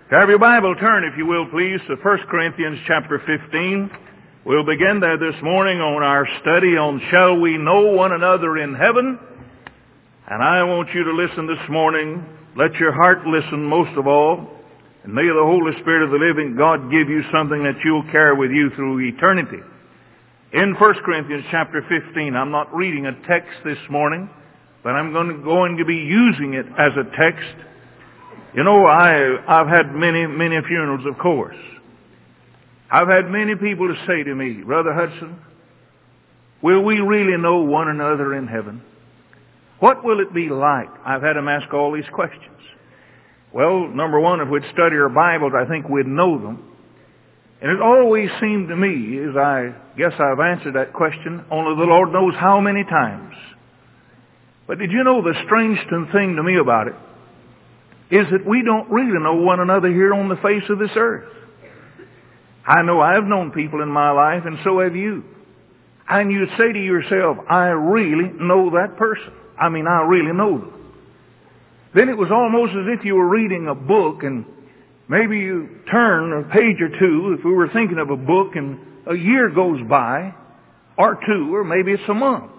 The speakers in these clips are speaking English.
Have your Bible, turn, if you will, please, to 1 Corinthians chapter 15. We'll begin there this morning on our study on Shall We Know One Another in Heaven? And I want you to listen this morning. Let your heart listen most of all. And may the Holy Spirit of the living God give you something that you'll carry with you through eternity. In 1 Corinthians chapter 15, I'm not reading a text this morning, but I'm going to be using it as a text. You know, I've had many funerals, of course. I've had many people to say to me, Brother Hudson, will we really know one another in heaven? What will it be like? I've had them ask all these questions. Well, number one, if we'd study our Bibles, I think we'd know them. And it always seemed to me, as I guess I've answered that question, only the Lord knows how many times. But did you know the strange thing to me about it is that we don't really know one another here on the face of this earth. I know I've known people in my life, and so have you. And you'd say to yourself, I really know that person. I really know them. Then it was almost as if you were reading a book, and maybe you turn a page or two, if we were thinking of a book, and a year goes by, or two, or maybe it's a month.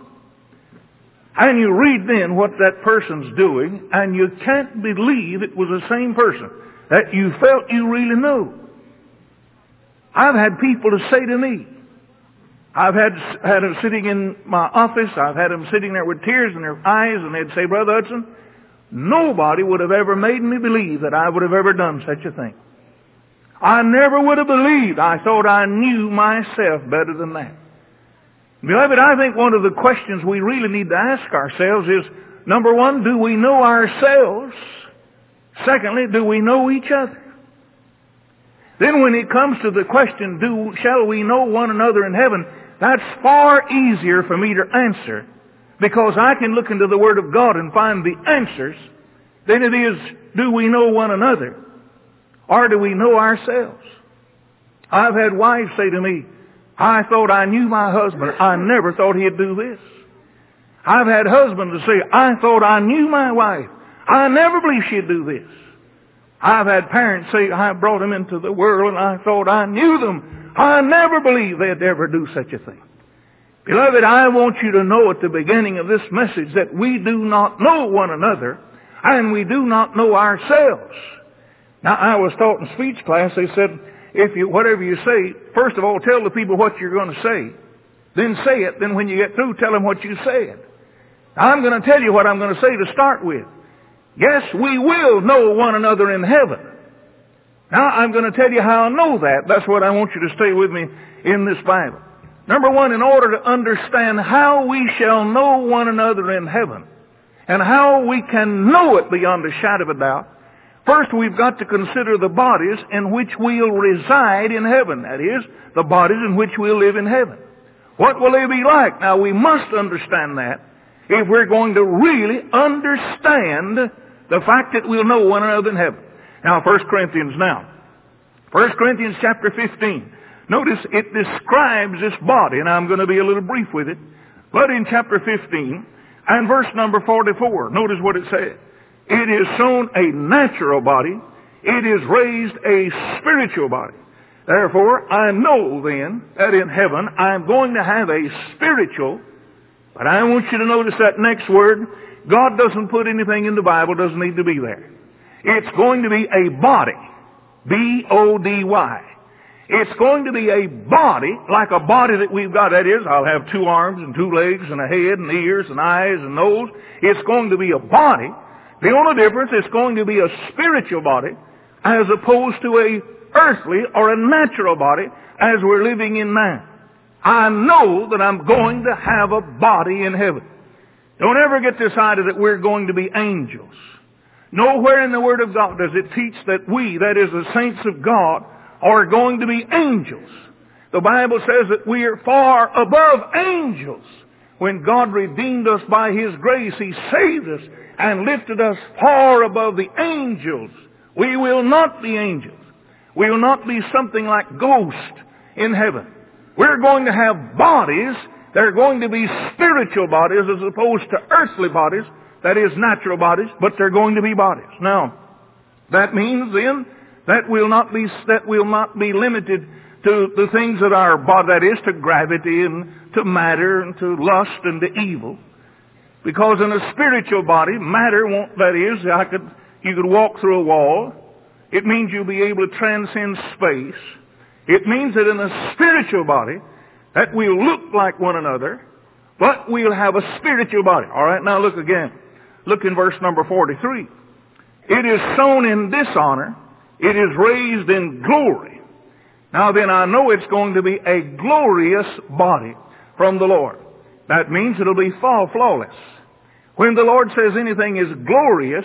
And you read then what that person's doing, and you can't believe it was the same person that you felt you really know. I've had people to say to me, I've had them sitting in my office, I've had them sitting there with tears in their eyes, and they'd say, Brother Hudson, nobody would have ever made me believe that I would have ever done such a thing. I never would have believed. I thought I knew myself better than that. Beloved, I think one of the questions we really need to ask ourselves is, number one, do we know ourselves? Secondly, do we know each other? Then when it comes to the question, shall we know one another in heaven, that's far easier for me to answer, because I can look into the Word of God and find the answers, than it is, do we know one another? Or do we know ourselves? I've had wives say to me, I thought I knew my husband. I never thought he'd do this. I've had husbands to say, I thought I knew my wife. I never believed she'd do this. I've had parents say, I brought them into the world and I thought I knew them. I never believed they'd ever do such a thing. Beloved, I want you to know at the beginning of this message that we do not know one another, and we do not know ourselves. Now, I was taught in speech class, they said, whatever you say, first of all, tell the people what you're going to say. Then say it. Then when you get through, tell them what you said. I'm going to tell you what I'm going to say to start with. Yes, we will know one another in heaven. Now, I'm going to tell you how I know that. That's what I want you to stay with me in this Bible. Number one, in order to understand how we shall know one another in heaven, and how we can know it beyond a shadow of a doubt, first, we've got to consider the bodies in which we'll reside in heaven. That is, the bodies in which we'll live in heaven. What will they be like? Now, we must understand that if we're going to really understand the fact that we'll know one another in heaven. Now, 1 Corinthians chapter 15. Notice it describes this body, and I'm going to be a little brief with it. But in chapter 15 and verse number 44, notice what it says. It is sown a natural body. It is raised a spiritual body. Therefore, I know then that in heaven I'm going to have a spiritual, but I want you to notice that next word. God doesn't put anything in the Bible, doesn't need to be there. It's going to be a body. B-O-D-Y. It's going to be a body, like a body that we've got. That is, I'll have 2 arms and 2 legs and a head and ears and eyes and nose. It's going to be a body. The only difference, it's going to be a spiritual body as opposed to a earthly or a natural body as we're living in now. I know that I'm going to have a body in heaven. Don't ever get this idea that we're going to be angels. Nowhere in the Word of God does it teach that we, that is the saints of God, are going to be angels. The Bible says that we are far above angels. When God redeemed us by His grace, He saved us and lifted us far above the angels. We will not be angels. We will not be something like ghosts in heaven. We're going to have bodies. They're going to be spiritual bodies as opposed to earthly bodies. That is, natural bodies, but they're going to be bodies. Now, that means then That will not be limited to the things that our body, that is, to gravity and to matter and to lust and to evil. Because in a spiritual body, matter won't, that is, you could walk through a wall. It means you'll be able to transcend space. It means that in a spiritual body, that we'll look like one another, but we'll have a spiritual body. All right, now look again. Look in verse number 43. It is sown in dishonor. It is raised in glory. Now then, I know it's going to be a glorious body from the Lord. That means it'll be flawless. When the Lord says anything is glorious,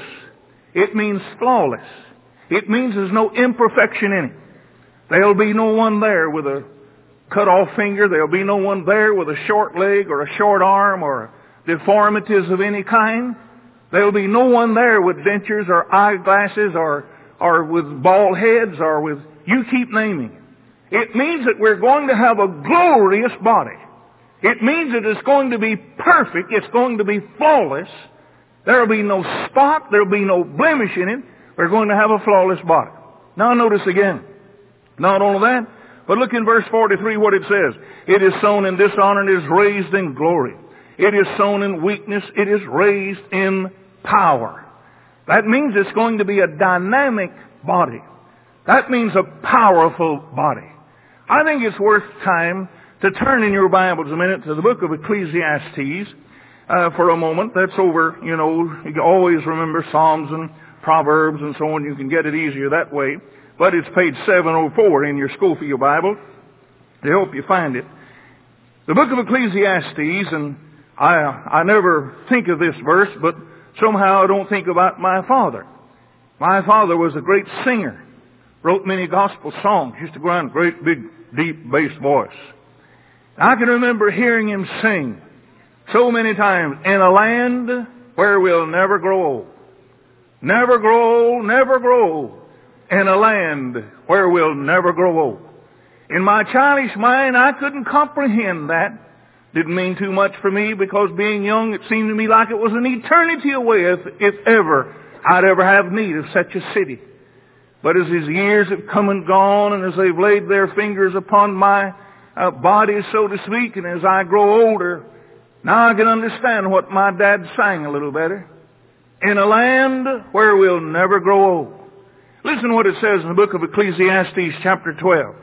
it means flawless. It means there's no imperfection in it. There'll be no one there with a cut off finger. There'll be no one there with a short leg or a short arm or deformities of any kind. There'll be no one there with dentures or eyeglasses or with bald heads or with, you keep naming. It means that we're going to have a glorious body. It means that it's going to be perfect. It's going to be flawless. There'll be no spot. There'll be no blemish in it. We're going to have a flawless body. Now notice again. Not only that, but look in verse 43 what it says. It is sown in dishonor and is raised in glory. It is sown in weakness. It is raised in power. That means it's going to be a dynamic body. That means a powerful body. I think it's worth time to turn in your Bibles a minute to the book of Ecclesiastes for a moment. That's over, you can always remember Psalms and Proverbs and so on. You can get it easier that way. But it's page 704 in your Schofield Bible to help you find it. The book of Ecclesiastes, and I never think of this verse, but somehow I don't think about my father. My father was a great singer. Wrote many gospel songs. Used to go around with a great big deep bass voice. I can remember hearing him sing so many times, in a land where we'll never grow old. Never grow old, never grow old. In a land where we'll never grow old. In my childish mind, I couldn't comprehend that. Didn't mean too much for me, because being young, it seemed to me like it was an eternity away if ever I'd ever have need of such a city. But as his years have come and gone, and as they've laid their fingers upon my body, so to speak, and as I grow older, now I can understand what my dad sang a little better. In a land where we'll never grow old. Listen to what it says in the book of Ecclesiastes chapter 12.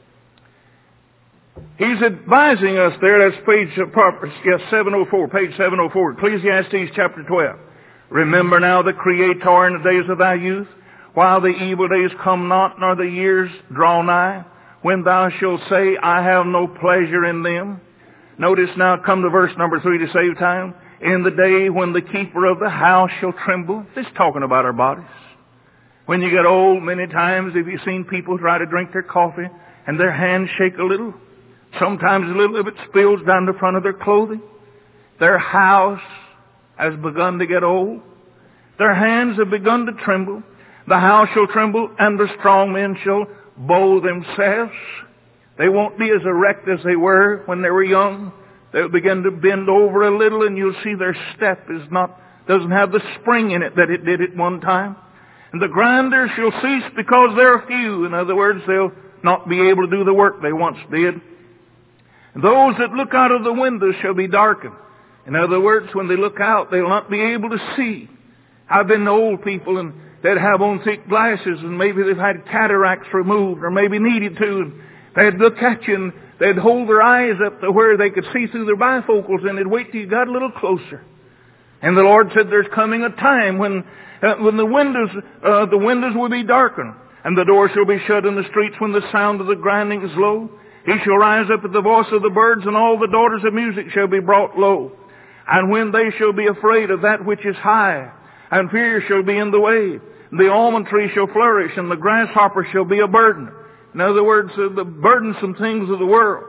He's advising us there, that's page 704, page 704, Ecclesiastes chapter 12. Remember now the Creator in the days of thy youth, while the evil days come not, nor the years draw nigh, when thou shalt say, I have no pleasure in them. Notice now, come to verse number 3 to save time. In the day when the keeper of the house shall tremble. This is talking about our bodies. When you get old, many times have you seen people try to drink their coffee and their hands shake a little? Sometimes a little of it spills down the front of their clothing. Their house has begun to get old. Their hands have begun to tremble. The house shall tremble, and the strong men shall bow themselves. They won't be as erect as they were when they were young. They'll begin to bend over a little, and you'll see their step doesn't have the spring in it that it did at one time. And the grinders shall cease because they're few. In other words, they'll not be able to do the work they once did. And those that look out of the windows shall be darkened. In other words, when they look out, they'll not be able to see. I've been to old people, and they'd have on thick glasses, and maybe they've had cataracts removed, or maybe needed to. And they'd look at you, and they'd hold their eyes up to where they could see through their bifocals, and they'd wait till you got a little closer. And the Lord said there's coming a time when the windows will be darkened, and the doors shall be shut in the streets when the sound of the grinding is low. He shall rise up at the voice of the birds, and all the daughters of music shall be brought low. And when they shall be afraid of that which is high, and fear shall be in the way, the almond tree shall flourish, and the grasshopper shall be a burden. In other words, the burdensome things of the world.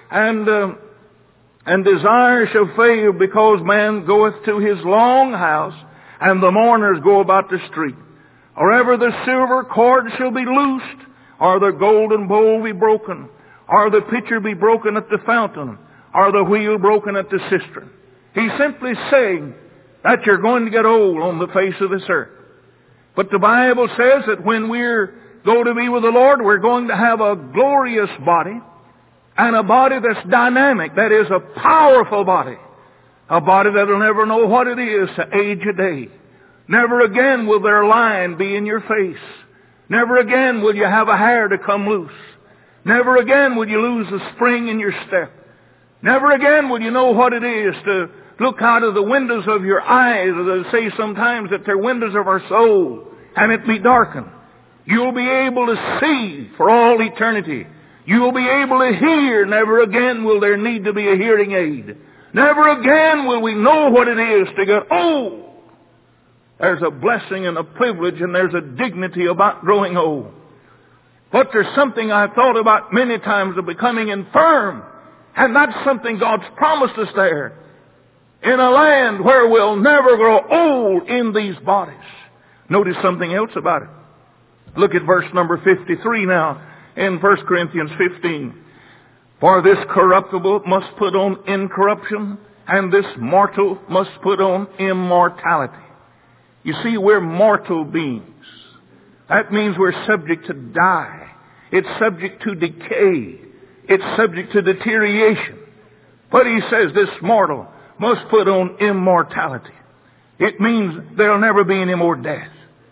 And desire shall fail, because man goeth to his long house, and the mourners go about the street. Or ever the silver cord shall be loosed, or the golden bowl be broken, or the pitcher be broken at the fountain, or the wheel broken at the cistern. He's simply saying that you're going to get old on the face of this earth. But the Bible says that when we're go to be with the Lord, we're going to have a glorious body and a body that's dynamic, that is a powerful body. A body that'll never know what it is to age a day. Never again will their line be in your face. Never again will you have a hair to come loose. Never again will you lose a spring in your step. Never again will you know what it is to look out of the windows of your eyes, as they say sometimes that they're windows of our soul, and it be darkened. You'll be able to see for all eternity. You'll be able to hear. Never again will there need to be a hearing aid. Never again will we know what it is to go, oh, there's a blessing and a privilege and there's a dignity about growing old. But there's something I've thought about many times of becoming infirm. And that's something God's promised us there. In a land where we'll never grow old in these bodies. Notice something else about it. Look at verse number 53 now in 1 Corinthians 15. For this corruptible must put on incorruption, and this mortal must put on immortality. You see, we're mortal beings. That means we're subject to die. It's subject to decay. It's subject to deterioration. But he says this mortal must put on immortality. It means there'll never be any more death.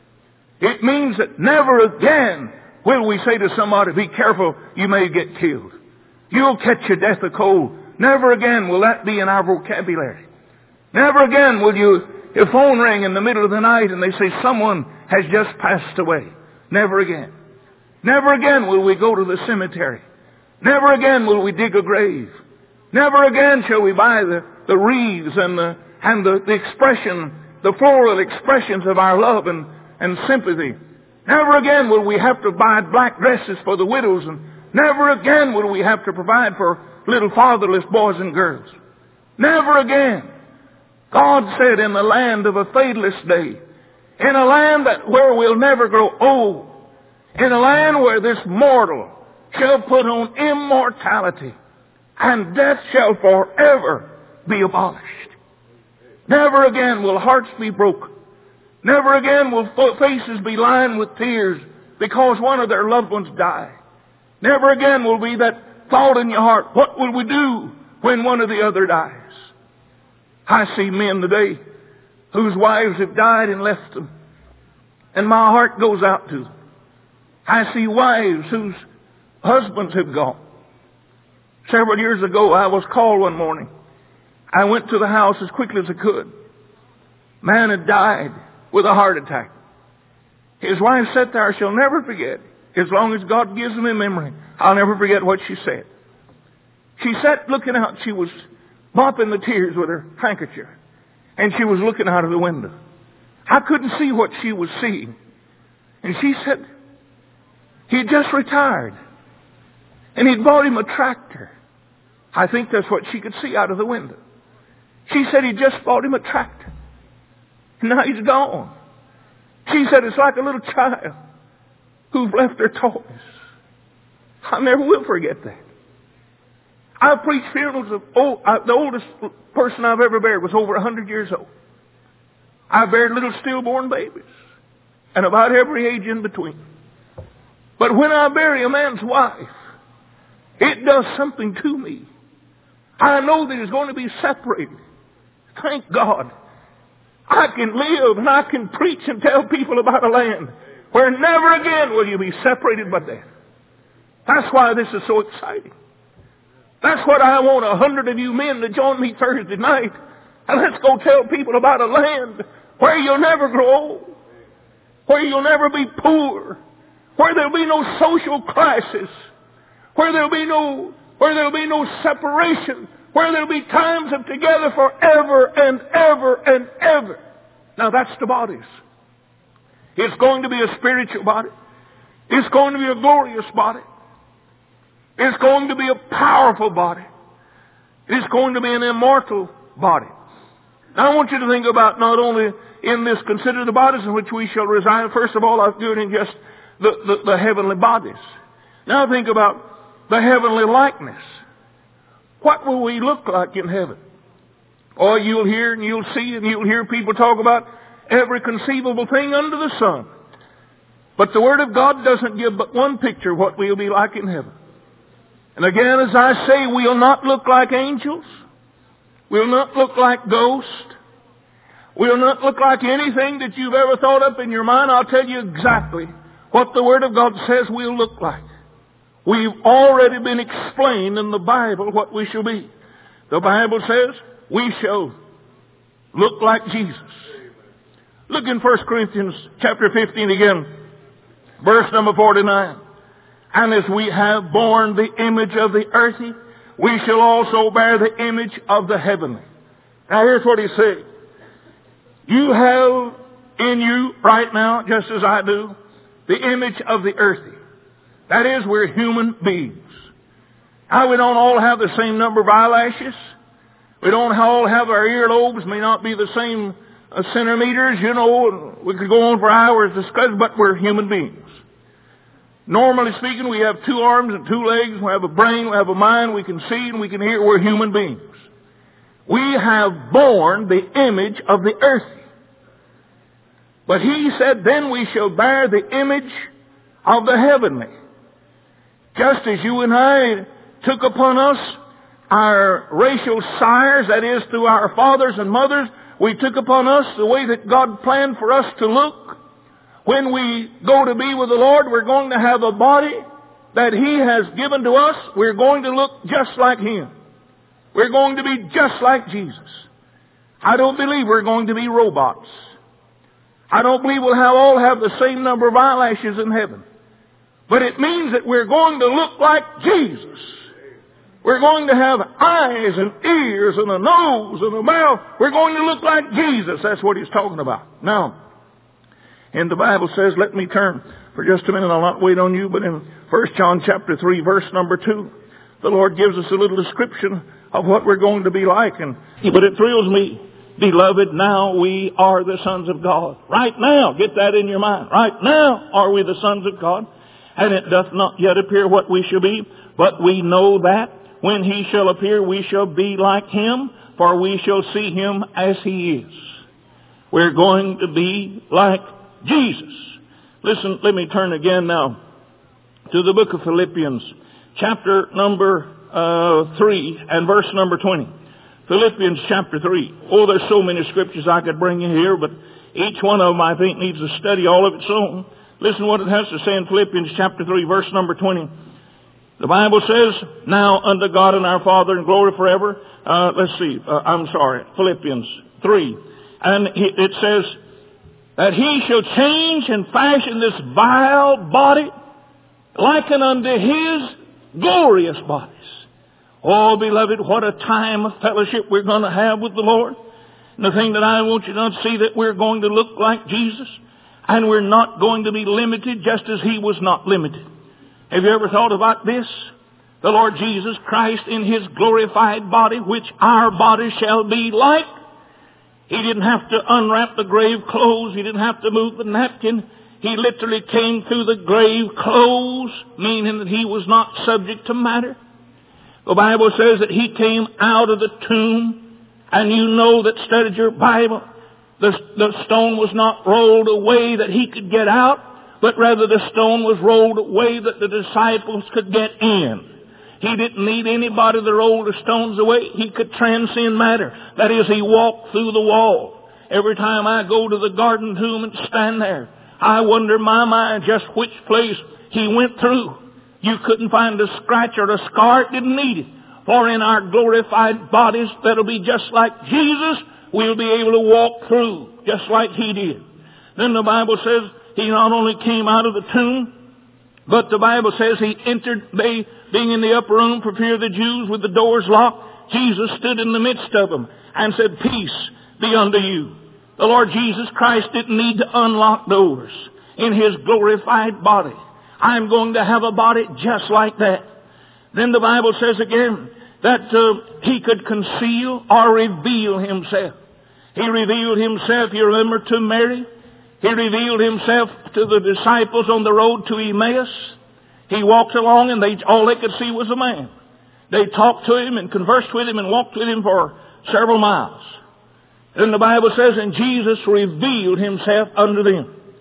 It means that never again will we say to somebody, be careful, you may get killed. You'll catch your death of cold. Never again will that be in our vocabulary. Never again will your phone ring in the middle of the night and they say someone has just passed away. Never again. Never again will we go to the cemetery. Never again will we dig a grave. Never again shall we buy the wreaths and the expression, the floral expressions of our love and sympathy. Never again will we have to buy black dresses for the widows, and never again will we have to provide for little fatherless boys and girls. Never again. God said in the land of a fadeless day, in a land where we'll never grow old, in a land where this mortal shall put on immortality, and death shall forever be abolished. Never again will hearts be broken. Never again will faces be lined with tears because one of their loved ones died. Never again will be that thought in your heart, what will we do when one or the other dies? I see men today whose wives have died and left them, and my heart goes out to them. I see wives whose husbands have gone. Several years ago, I was called one morning. I went to the house as quickly as I could. Man had died with a heart attack. His wife sat there. I shall never forget. As long as God gives me memory, I'll never forget what she said. She sat looking out. She was mopping the tears with her handkerchief. And she was looking out of the window. I couldn't see what she was seeing. And she said, he just retired. And he'd bought him a tractor. I think that's what she could see out of the window. She said he just bought him a tractor. And now he's gone. She said it's like a little child who's left their toys. I never will forget that. I preached funerals of the oldest person I've ever buried was over 100 years old. I buried little stillborn babies and about every age in between. But when I bury a man's wife, it does something to me. I know that he's going to be separated. Thank God. I can live and I can preach and tell people about a land where never again will you be separated by death. That's why this is so exciting. That's what I want 100 of you men to join me Thursday night. And let's go tell people about a land where you'll never grow old. Where you'll never be poor. Where there'll be no social crisis. Where there'll be no separation. Where there'll be times of together forever and ever and ever. Now that's the bodies. It's going to be a spiritual body. It's going to be a glorious body. It's going to be a powerful body. It's going to be an immortal body. Now I want you to think about not only in this, consider the bodies in which we shall reside. First of all, I've given just the heavenly bodies. Now think about the heavenly likeness. What will we look like in heaven? Oh, you'll hear and you'll see and you'll hear people talk about every conceivable thing under the sun. But the Word of God doesn't give but one picture of what we'll be like in heaven. And again, as I say, we'll not look like angels. We'll not look like ghosts. We'll not look like anything that you've ever thought up in your mind. I'll tell you exactly what the Word of God says we'll look like. We've already been explained in the Bible what we shall be. The Bible says we shall look like Jesus. Look in 1 Corinthians chapter 15 again, verse number 49. And as we have borne the image of the earthy, we shall also bear the image of the heavenly. Now here's what he said. You have in you right now, just as I do, the image of the earthy. That is, we're human beings. Now we don't all have the same number of eyelashes. We don't all have our earlobes, may not be the same centimeters, you know. We could go on for hours discussing, but we're human beings. Normally speaking, we have 2 arms and 2 legs. We have a brain, we have a mind, we can see and we can hear. We're human beings. We have borne the image of the earthy. But he said, then we shall bear the image of the heavenly. Just as you and I took upon us our racial sires, that is, through our fathers and mothers, we took upon us the way that God planned for us to look. When we go to be with the Lord, we're going to have a body that He has given to us. We're going to look just like Him. We're going to be just like Jesus. I don't believe we're going to be robots. I don't believe we'll all have the same number of eyelashes in heaven. But it means that we're going to look like Jesus. We're going to have eyes and ears and a nose and a mouth. We're going to look like Jesus. That's what he's talking about. Now, and the Bible says, let me turn for just a minute. I'll not wait on you, but in 1 John chapter 3, verse number 2, the Lord gives us a little description of what we're going to be like. But it thrills me. Beloved, now we are the sons of God. Right now, get that in your mind. Right now are we the sons of God. And it doth not yet appear what we shall be, but we know that when He shall appear, we shall be like Him, for we shall see Him as He is. We're going to be like Jesus. Listen, let me turn again now to the book of Philippians, chapter number 3 and verse number 20. Philippians chapter 3. Oh, there's so many scriptures I could bring in here, but each one of them I think needs to study all of its own. Listen what it has to say in Philippians chapter 3, verse number 20. The Bible says, now unto God and our Father in glory forever. Philippians 3. And it says that He shall change and fashion this vile body liken unto His glorious bodies. Oh, beloved, what a time of fellowship we're going to have with the Lord. And the thing that I want you to see, that we're going to look like Jesus. And we're not going to be limited just as He was not limited. Have you ever thought about this? The Lord Jesus Christ in His glorified body, which our body shall be like. He didn't have to unwrap the grave clothes. He didn't have to move the napkin. He literally came through the grave clothes, meaning that He was not subject to matter. The Bible says that He came out of the tomb, and you know that studied your Bible. The stone was not rolled away that He could get out, but rather the stone was rolled away that the disciples could get in. He didn't need anybody to roll the stones away. He could transcend matter. That is, He walked through the wall. Every time I go to the garden tomb and stand there, I wonder in my mind just which place He went through. You couldn't find a scratch or a scar. It didn't need it. For in our glorified bodies that'll be just like Jesus, we'll be able to walk through just like He did. Then the Bible says He not only came out of the tomb, but the Bible says He entered, they being in the upper room for fear of the Jews with the doors locked. Jesus stood in the midst of them and said, peace be unto you. The Lord Jesus Christ didn't need to unlock doors in His glorified body. I'm going to have a body just like that. Then the Bible says again that He could conceal or reveal Himself. He revealed Himself, you remember, to Mary. He revealed Himself to the disciples on the road to Emmaus. He walked along and all they could see was a man. They talked to Him and conversed with Him and walked with Him for several miles. Then the Bible says, and Jesus revealed Himself unto them.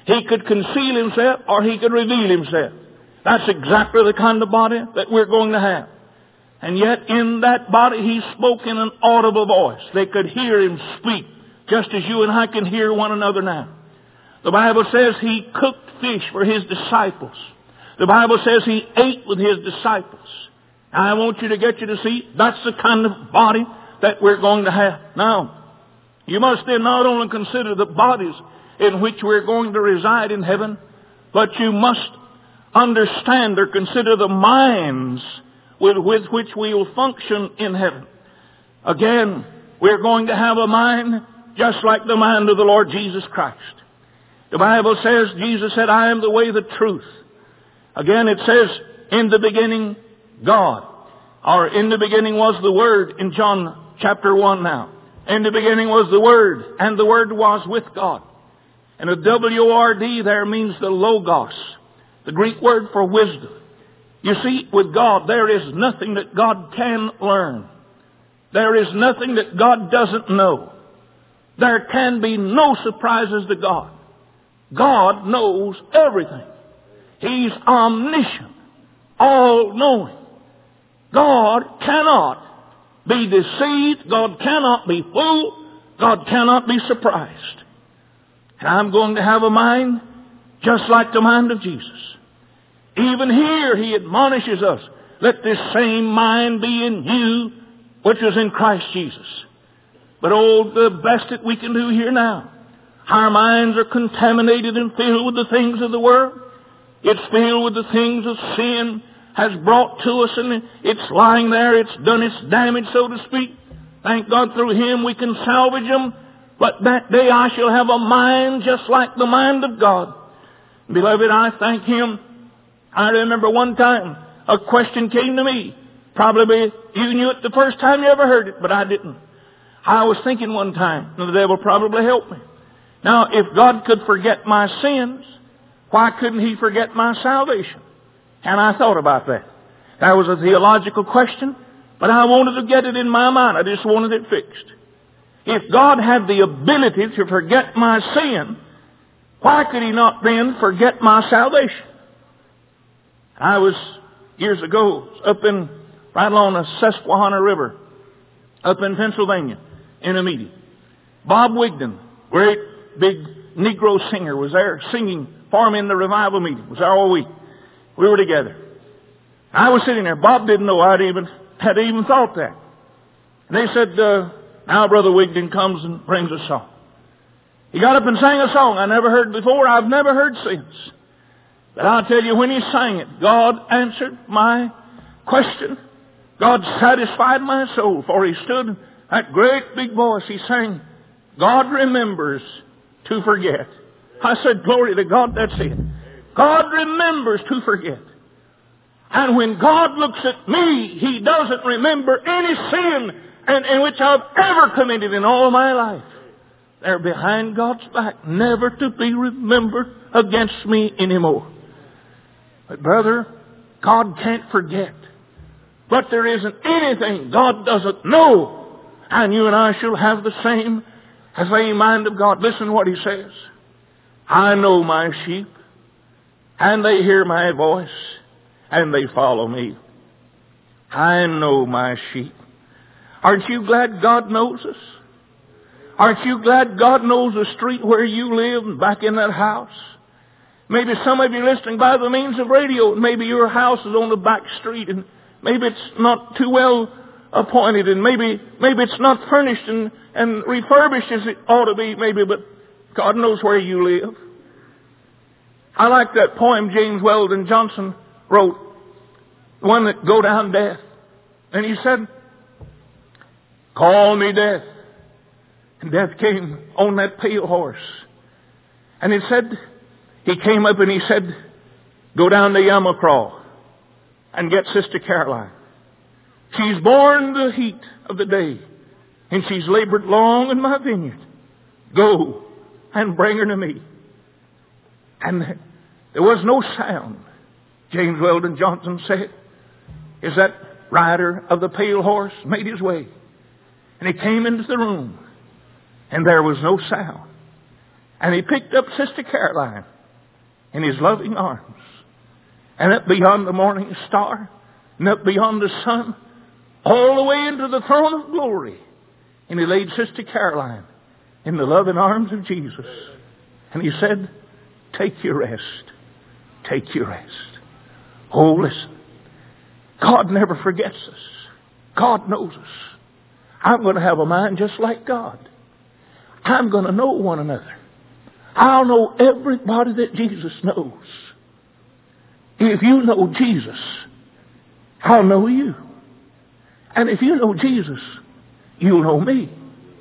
He could conceal Himself or He could reveal Himself. That's exactly the kind of body that we're going to have. And yet in that body He spoke in an audible voice. They could hear Him speak, just as you and I can hear one another now. The Bible says He cooked fish for His disciples. The Bible says He ate with His disciples. I want you to get you to see that's the kind of body that we're going to have. Now, you must then not only consider the bodies in which we're going to reside in heaven, but you must understand or consider the minds with which we will function in heaven. Again, we're going to have a mind just like the mind of the Lord Jesus Christ. The Bible says, Jesus said, I am the way, the truth. Again, it says, in the beginning, God. Or in the beginning was the Word in John chapter 1 now. In the beginning was the Word, and the Word was with God. And the W-O-R-D there means the Logos, the Greek word for wisdom. You see, with God, there is nothing that God can learn. There is nothing that God doesn't know. There can be no surprises to God. God knows everything. He's omniscient, all-knowing. God cannot be deceived. God cannot be fooled. God cannot be surprised. And I'm going to have a mind just like the mind of Jesus. Even here He admonishes us, let this same mind be in you, which was in Christ Jesus. But oh, the best that we can do here now. Our minds are contaminated and filled with the things of the world. It's filled with the things of sin has brought to us, and it's lying there. It's done its damage, so to speak. Thank God through Him we can salvage them. But that day I shall have a mind just like the mind of God. Beloved, I thank Him. I remember one time a question came to me. Probably you knew it the first time you ever heard it, but I didn't. I was thinking one time, and the devil probably helped me. Now, if God could forget my sins, why couldn't He forget my salvation? And I thought about that. That was a theological question, but I wanted to get it in my mind. I just wanted it fixed. If God had the ability to forget my sin, why could He not then forget my salvation? I was, years ago, up in, right along the Susquehanna River, up in Pennsylvania, in a meeting. Bob Wigden, great big Negro singer, was there singing for me in the revival meeting. Was there all week. We were together. I was sitting there. Bob didn't know had even thought that. And they said, now Brother Wigden comes and brings a song. He got up and sang a song I never heard before. I've never heard since. But I'll tell you, when he sang it, God answered my question. God satisfied my soul. For he stood, that great big voice, he sang, God remembers to forget. I said, glory to God, that's it. God remembers to forget. And when God looks at me, He doesn't remember any sin in which I've ever committed in all my life. They're behind God's back, never to be remembered against me anymore. But brother, God can't forget. But there isn't anything God doesn't know. And you and I shall have the same mind of God. Listen what He says. I know my sheep, and they hear my voice, and they follow me. I know my sheep. Aren't you glad God knows us? Aren't you glad God knows the street where you live and back in that house? Maybe some of you listening by the means of radio, and maybe your house is on the back street, and maybe it's not too well appointed, and maybe it's not furnished and refurbished as it ought to be, maybe, but God knows where you live. I like that poem James Weldon Johnson wrote, the one that Go Down Death. And he said, call me death. And death came on that pale horse. And it said, he came up and he said, go down to Yamacraw and get Sister Caroline. She's borne the heat of the day, and she's labored long in my vineyard. Go and bring her to me. And there was no sound. James Weldon Johnson said, as that rider of the pale horse made his way, and he came into the room, and there was no sound. And he picked up Sister Caroline, in His loving arms. And up beyond the morning star, and up beyond the sun, all the way into the throne of glory. And He laid Sister Caroline in the loving arms of Jesus. And He said, take your rest. Take your rest. Oh, listen. God never forgets us. God knows us. I'm going to have a mind just like God. I'm going to know one another. I'll know everybody that Jesus knows. If you know Jesus, I'll know you. And if you know Jesus, you'll know me.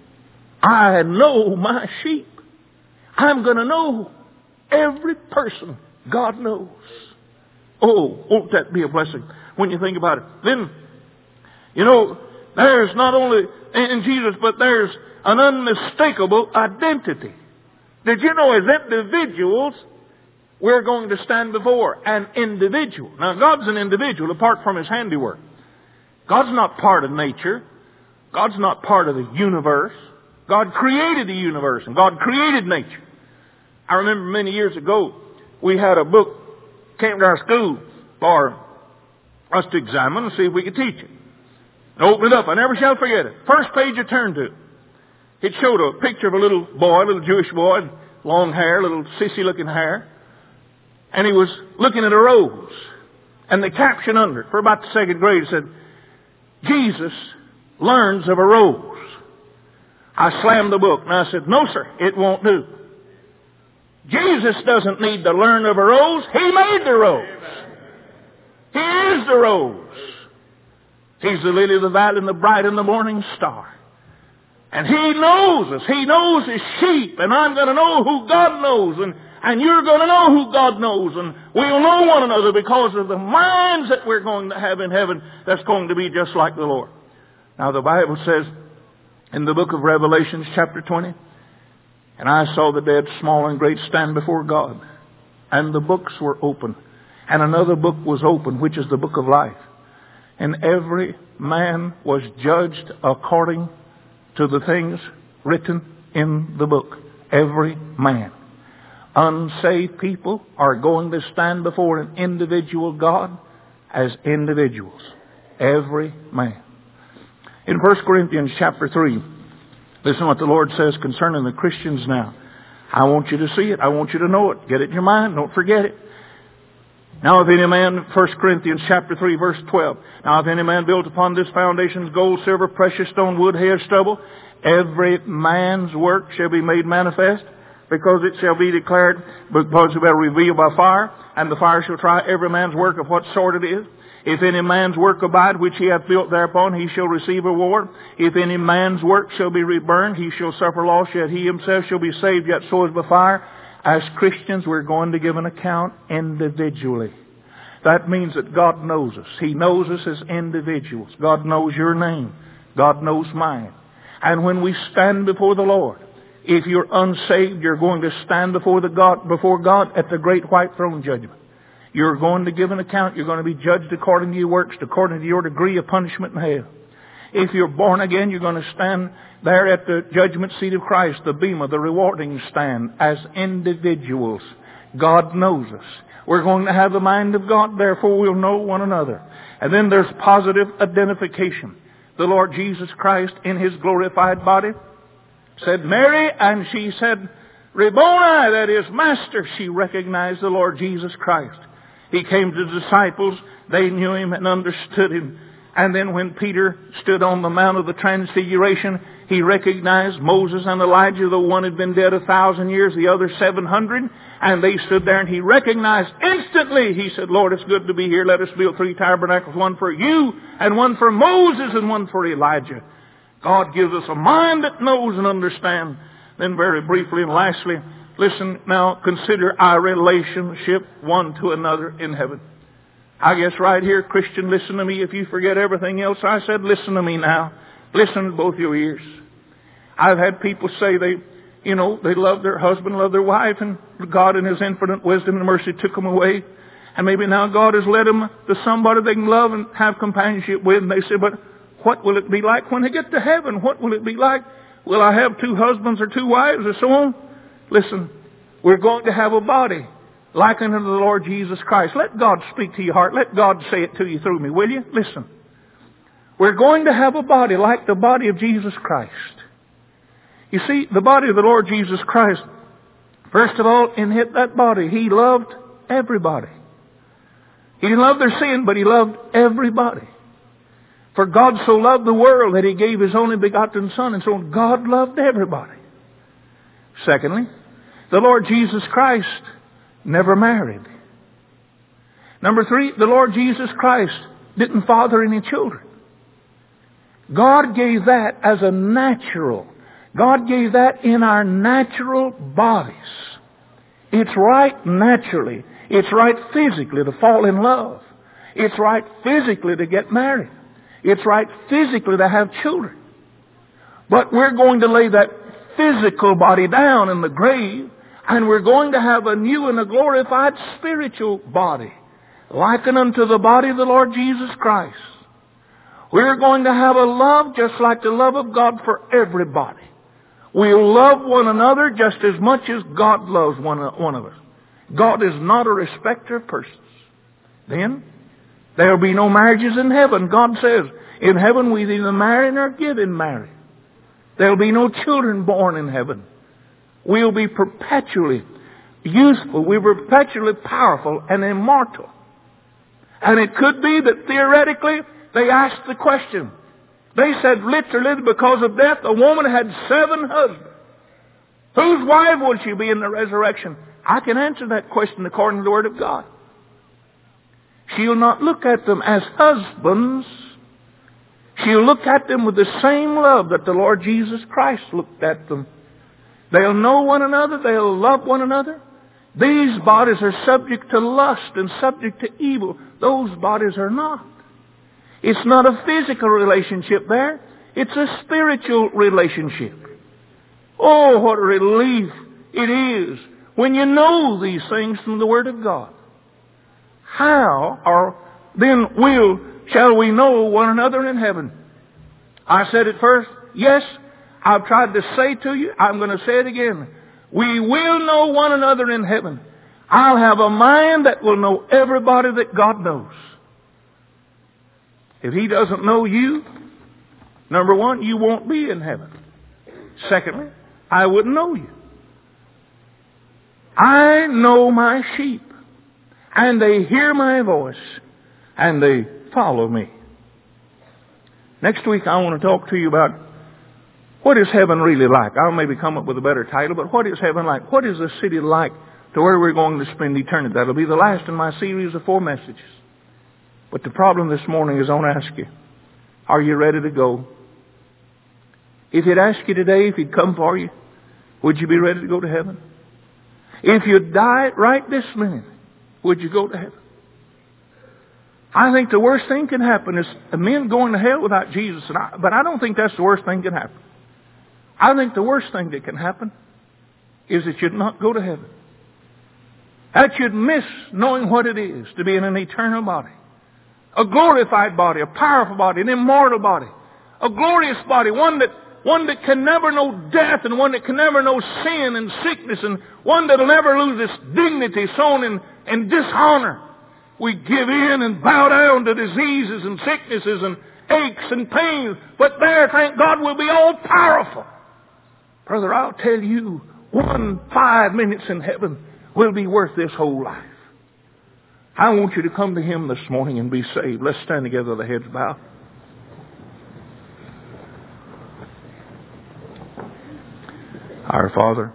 I know my sheep. I'm going to know every person God knows. Oh, won't that be a blessing when you think about it? Then, you know, there's not only in Jesus, but there's an unmistakable identity. Did you know as individuals, we're going to stand before an individual. Now, God's an individual apart from His handiwork. God's not part of nature. God's not part of the universe. God created the universe and God created nature. I remember many years ago, we had a book came to our school for us to examine and see if we could teach it. And open it up. I never shall forget it. First page I turned to. It showed a picture of a little boy, a little Jewish boy, long hair, little sissy looking hair. And he was looking at a rose. And the caption under it, for about the second grade, said, Jesus learns of a rose. I slammed the book and I said, no sir, it won't do. Jesus doesn't need to learn of a rose. He made the rose. He is the rose. He's the lily of the valley and the bright and the morning star. And He knows us. He knows His sheep. And I'm going to know who God knows. And you're going to know who God knows. And we'll know one another because of the minds that we're going to have in heaven that's going to be just like the Lord. Now the Bible says in the book of Revelation, chapter 20, and I saw the dead, small and great, stand before God. And the books were open. And another book was open, which is the book of life. And every man was judged according to the things written in the book. Every man. Unsaved people are going to stand before an individual God as individuals. Every man. In 1 Corinthians chapter 3, listen what the Lord says concerning the Christians now. I want you to see it. I want you to know it. Get it in your mind. Don't forget it. Now if any man, 1 Corinthians chapter 3 verse 12. Now if any man built upon this foundation gold, silver, precious stone, wood, hay, or stubble, every man's work shall be made manifest, because it shall be declared, because it will be revealed by fire, and the fire shall try every man's work of what sort it is. If any man's work abide which he hath built thereupon, he shall receive a reward. If any man's work shall be reburned, he shall suffer loss, yet he himself shall be saved, yet so as by fire. As Christians, we're going to give an account individually. That means that God knows us. He knows us as individuals. God knows your name. God knows mine. And when we stand before the Lord, if you're unsaved, you're going to stand before God at the great white throne judgment. You're going to give an account. You're going to be judged according to your works, according to your degree of punishment in hell. If you're born again, you're going to stand there at the judgment seat of Christ, the bema, the rewarding stand, as individuals. God knows us. We're going to have the mind of God, therefore we'll know one another. And then there's positive identification. The Lord Jesus Christ in His glorified body said, Mary, and she said, Rabboni, that is, Master. She recognized the Lord Jesus Christ. He came to the disciples. They knew Him and understood Him. And then when Peter stood on the Mount of the Transfiguration, he recognized Moses and Elijah. The one had been dead 1,000 years, the other 700. And they stood there and he recognized instantly. He said, Lord, it's good to be here. Let us build 3 tabernacles, one for you and one for Moses and one for Elijah. God gives us a mind that knows and understands. Then very briefly and lastly, listen now, consider our relationship one to another in heaven. I guess right here, Christian, listen to me. If you forget everything else I said, listen to me now. Listen to both your ears. I've had people say they love their husband, love their wife, and God in His infinite wisdom and mercy took them away. And maybe now God has led them to somebody they can love and have companionship with. And they say, but what will it be like when they get to heaven? What will it be like? Will I have 2 husbands or 2 wives or so on? Listen, we're going to have a body likened unto the Lord Jesus Christ. Let God speak to your heart. Let God say it to you through me, will you? Listen. We're going to have a body like the body of Jesus Christ. You see, the body of the Lord Jesus Christ, first of all, in that body, He loved everybody. He didn't love their sin, but He loved everybody. For God so loved the world that He gave His only begotten Son, and so God loved everybody. Secondly, the Lord Jesus Christ never married. Number 3, the Lord Jesus Christ didn't father any children. God gave that as a natural. God gave that in our natural bodies. It's right naturally. It's right physically to fall in love. It's right physically to get married. It's right physically to have children. But we're going to lay that physical body down in the grave, and we're going to have a new and a glorified spiritual body, likened unto the body of the Lord Jesus Christ. We're going to have a love just like the love of God for everybody. We'll love one another just as much as God loves one of us. God is not a respecter of persons. Then, there will be no marriages in heaven. God says, in heaven we neither marry nor give in marriage. There will be no children born in heaven. We'll be perpetually useful. We'll be perpetually powerful and immortal. And it could be that theoretically, they asked the question. They said literally, because of death, a woman had 7 husbands. Whose wife would she be in the resurrection? I can answer that question according to the Word of God. She'll not look at them as husbands. She'll look at them with the same love that the Lord Jesus Christ looked at them. They'll know one another. They'll love one another. These bodies are subject to lust and subject to evil. Those bodies are not. It's not a physical relationship there. It's a spiritual relationship. Oh, what a relief it is when you know these things from the Word of God. How or then shall we know one another in heaven? I said it first. Yes, I've tried to say to you. I'm going to say it again. We will know one another in heaven. I'll have a mind that will know everybody that God knows. If He doesn't know you, number one, you won't be in heaven. Secondly, I wouldn't know you. I know my sheep, and they hear my voice, and they follow me. Next week I want to talk to you about what is heaven really like. I'll maybe come up with a better title, but what is heaven like? What is the city like to where we're going to spend eternity? That'll be the last in my series of 4 messages. But the problem this morning is I want to ask you, are you ready to go? If He'd ask you today, if He'd come for you, would you be ready to go to heaven? If you die right this minute, would you go to heaven? I think the worst thing can happen is men going to hell without Jesus. But I don't think that's the worst thing that can happen. I think the worst thing that can happen is that you'd not go to heaven. That you'd miss knowing what it is to be in an eternal body. A glorified body, a powerful body, an immortal body. A glorious body, one that can never know death, and one that can never know sin and sickness, and one that will never lose its dignity sown in dishonor. We give in and bow down to diseases and sicknesses and aches and pains, but there, thank God, we'll be all powerful. Brother, I'll tell you, 5 minutes in heaven will be worth this whole life. I want you to come to Him this morning and be saved. Let's stand together, the heads bowed. Our Father,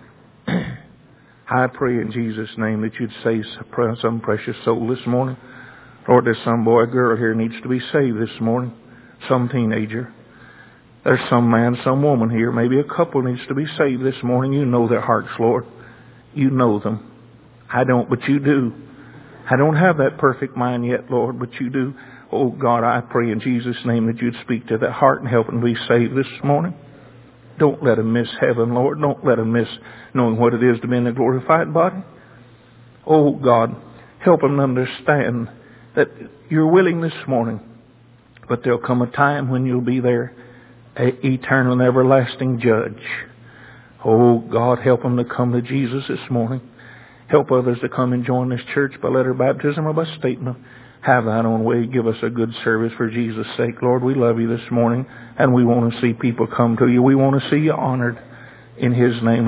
I pray in Jesus' name that you'd save some precious soul this morning. Lord, there's some boy or girl here needs to be saved this morning. Some teenager. There's some man, some woman here. Maybe a couple needs to be saved this morning. You know their hearts, Lord. You know them. I don't, but you do. I don't have that perfect mind yet, Lord, but you do. Oh, God, I pray in Jesus' name that you'd speak to that heart and help them be saved this morning. Don't let them miss heaven, Lord. Don't let them miss knowing what it is to be in a glorified body. Oh, God, help them understand that you're willing this morning, but there'll come a time when you'll be there, an eternal and everlasting judge. Oh, God, help them to come to Jesus this morning Help others to come and join this church by letter baptism or by statement. Have thine own way. Give us a good service for Jesus' sake. Lord, we love you this morning, and we want to see people come to you. We want to see you honored in His name.